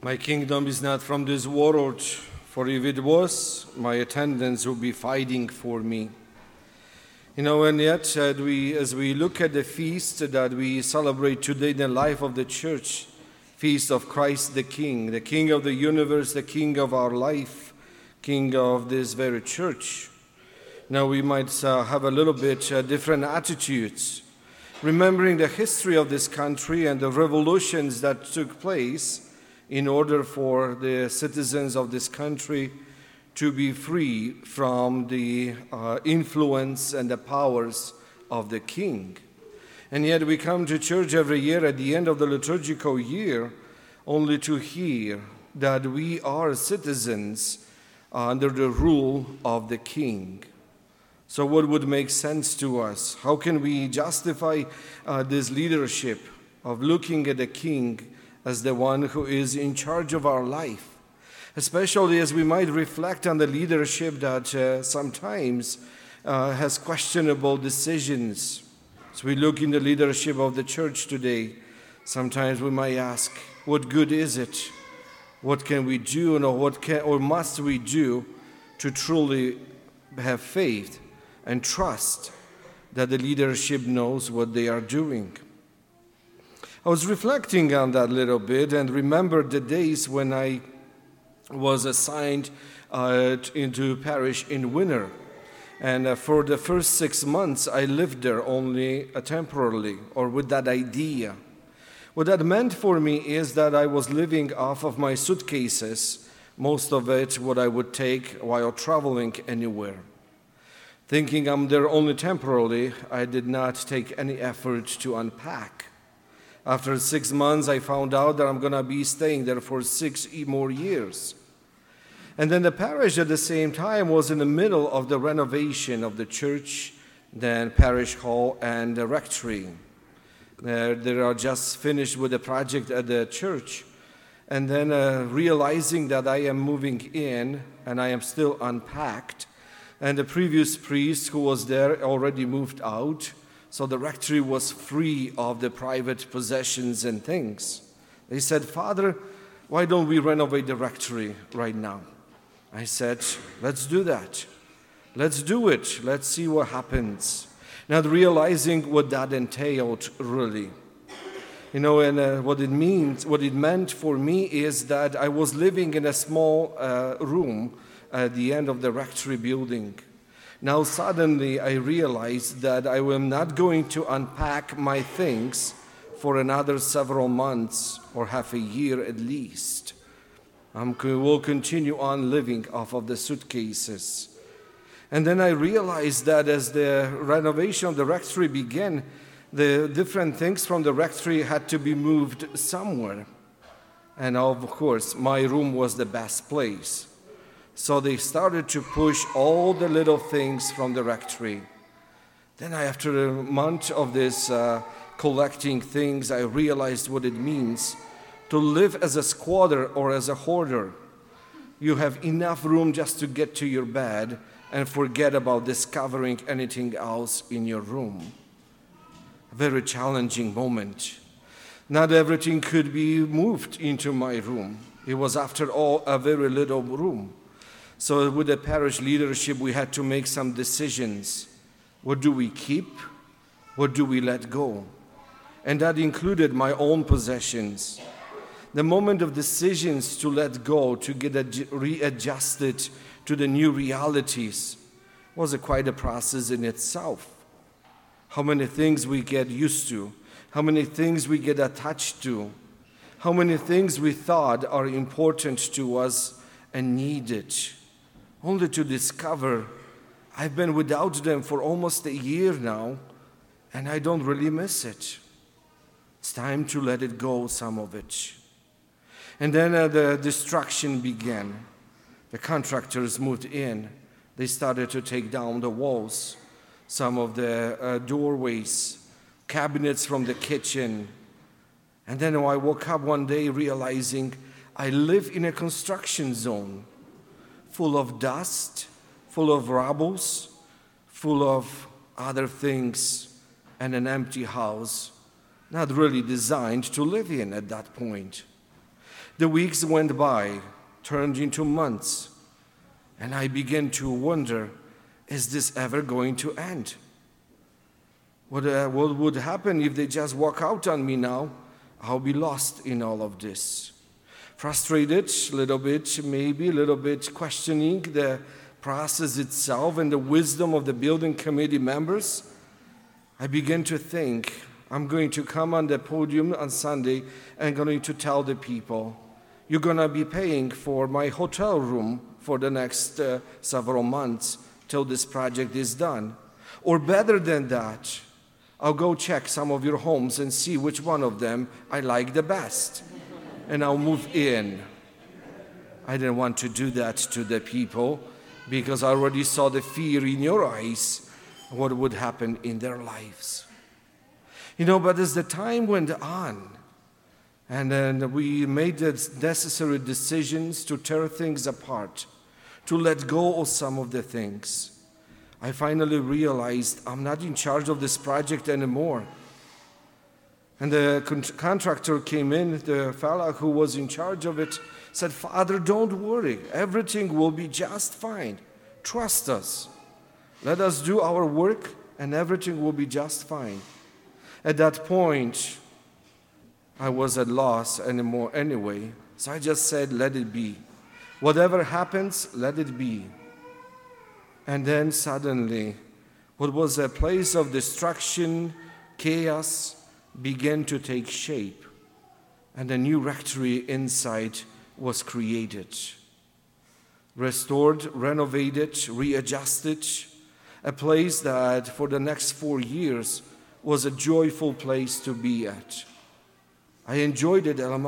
My kingdom is not from this world, for if it was, my attendants would be fighting for me. And yet, as we look at the feast that we celebrate today in the life of the church, feast of Christ the King of the universe, the King of our life, King of this very church. Now we might have a little bit different attitudes, remembering the history of this country and the revolutions that took place in order for the citizens of this country to be free from the influence and the powers of the king. And yet we come to church every year at the end of the liturgical year only to hear that we are citizens under the rule of the king. So what would make sense to us? How can we justify this leadership of looking at the king as the one who is in charge of our life? Especially as we might reflect on the leadership that sometimes has questionable decisions. As we look in the leadership of the church today, sometimes we might ask, what good is it? What can we do, or must we do to truly have faith and trust that the leadership knows what they are doing? I was reflecting on that a little bit and remembered the days when I was assigned into parish in Winner. And for the first 6 months, I lived there only temporarily, or with that idea. What that meant for me is that I was living off of my suitcases, most of it what I would take while traveling anywhere. Thinking I'm there only temporarily, I did not take any effort to unpack. After 6 months, I found out that I'm going to be staying there for 6 more years. And then the parish at the same time was in the middle of the renovation of the church, then parish hall and the rectory. They are just finished with the project at the church. And then realizing that I am moving in and I am still unpacked, and the previous priest who was there already moved out, so the rectory was free of the private possessions and things. They said, "Father, why don't we renovate the rectory right now?" I said, "Let's do that. Let's do it. Let's see what happens." Not realizing what that entailed really. And what it meant for me is that I was living in a small room at the end of the rectory building. Now suddenly I realized that I am not going to unpack my things for another several months or half a year at least. We'll continue on living off of the suitcases. And then I realized that as the renovation of the rectory began, the different things from the rectory had to be moved somewhere. And of course, my room was the best place. So they started to push all the little things from the rectory. Then after a month of this collecting things, I realized what it means to live as a squatter or as a hoarder. You have enough room just to get to your bed and forget about discovering anything else in your room. A very challenging moment. Not everything could be moved into my room. It was, after all, a very little room. So with the parish leadership, we had to make some decisions. What do we keep? What do we let go? And that included my own possessions. The moment of decisions to let go, to get readjusted to the new realities, was quite a process in itself. How many things we get used to, how many things we get attached to, how many things we thought are important to us and needed, only to discover I've been without them for almost a year now, and I don't really miss it. It's time to let it go, some of it. And then the destruction began. The contractors moved in. They started to take down the walls, some of the doorways, cabinets from the kitchen. And then I woke up one day realizing I live in a construction zone full of dust, full of rubble, full of other things, and an empty house, not really designed to live in at that point. The weeks went by, turned into months, and I began to wonder, is this ever going to end? What would happen if they just walk out on me now? I'll be lost in all of this. Frustrated, a little bit questioning the process itself and the wisdom of the building committee members, I began to think, I'm going to come on the podium on Sunday and going to tell the people, you're going to be paying for my hotel room for the next several months till this project is done. Or better than that, I'll go check some of your homes and see which one of them I like the best, and I'll move in. I didn't want to do that to the people because I already saw the fear in your eyes, what would happen in their lives. But as the time went on, and then we made the necessary decisions to tear things apart, to let go of some of the things, I finally realized I'm not in charge of this project anymore. And the contractor came in, the fellow who was in charge of it, said, Father, don't worry, everything will be just fine. Trust us. Let us do our work and everything will be just fine. At that point, I was at loss anymore anyway, so I just said, let it be. Whatever happens, let it be. And then suddenly, what was a place of destruction, chaos, began to take shape, and a new rectory inside was created. Restored, renovated, readjusted, a place that for the next 4 years was a joyful place to be at. I enjoyed it a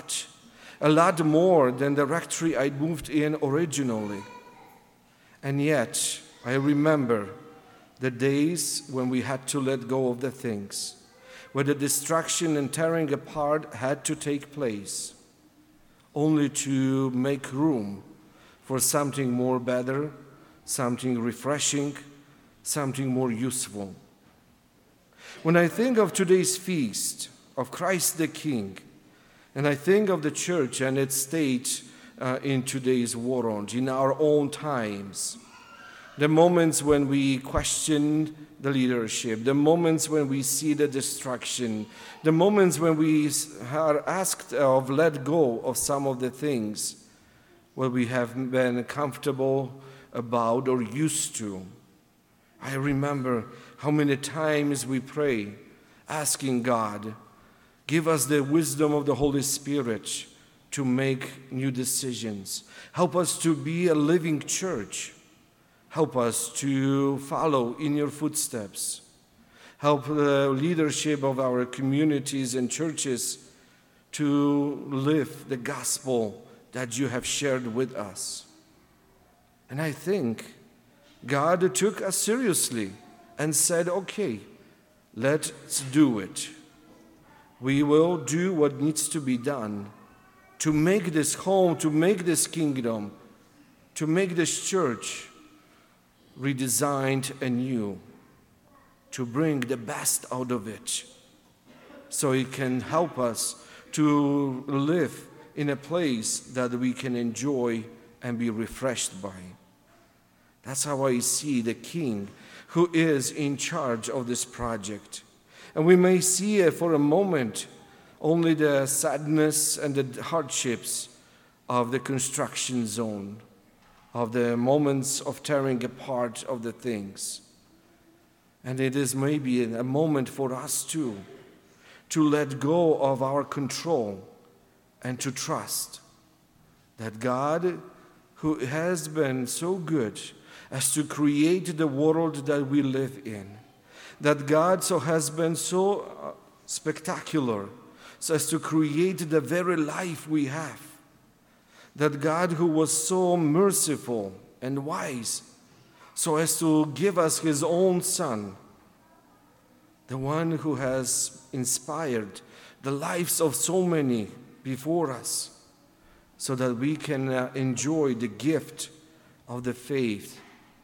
lot more than the rectory I'd moved in originally. And yet, I remember the days when we had to let go of the things, where the destruction and tearing apart had to take place, only to make room for something more better, something refreshing, something more useful. When I think of today's feast of Christ the King, and I think of the church and its state in today's world, in our own times, the moments when we question the leadership, the moments when we see the destruction, the moments when we are asked of let go of some of the things what we have been comfortable about or used to. I remember how many times we pray, asking God, give us the wisdom of the Holy Spirit to make new decisions. Help us to be a living church. Help us to follow in your footsteps. Help the leadership of our communities and churches to live the gospel that you have shared with us. And I think God took us seriously and said, okay, let's do it. We will do what needs to be done to make this home, to make this kingdom, to make this church redesigned anew, to bring the best out of it so it can help us to live in a place that we can enjoy and be refreshed by. That's how I see the King who is in charge of this project. And we may see for a moment only the sadness and the hardships of the construction zone, of the moments of tearing apart of the things. And it is maybe a moment for us too, to let go of our control and to trust that God, who has been so good as to create the world that we live in, that God so has been so spectacular so as to create the very life we have, that God who was so merciful and wise so as to give us his own Son, the one who has inspired the lives of so many before us, so that we can enjoy the gift of the faith.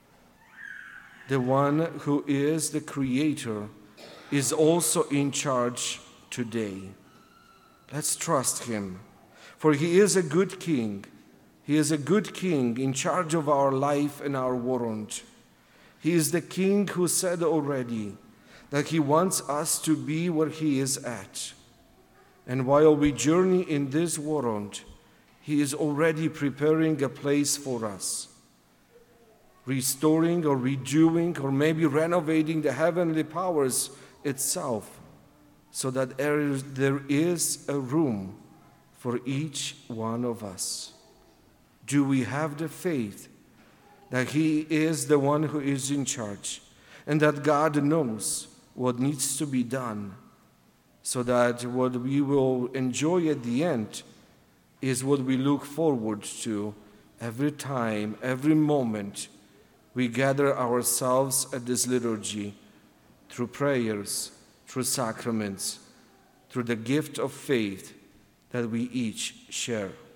The one who is the Creator is also in charge today. Let's trust him. For He is a good King. He is a good King in charge of our life and our world. He is the King who said already that He wants us to be where He is at. And while we journey in this world, He is already preparing a place for us, restoring or redoing or maybe renovating the heavenly powers itself, so that there is a room for each one of us. Do we have the faith that He is the one who is in charge and that God knows what needs to be done, so that what we will enjoy at the end is what we look forward to every time, every moment we gather ourselves at this liturgy, through prayers, through sacraments, through the gift of faith that we each share.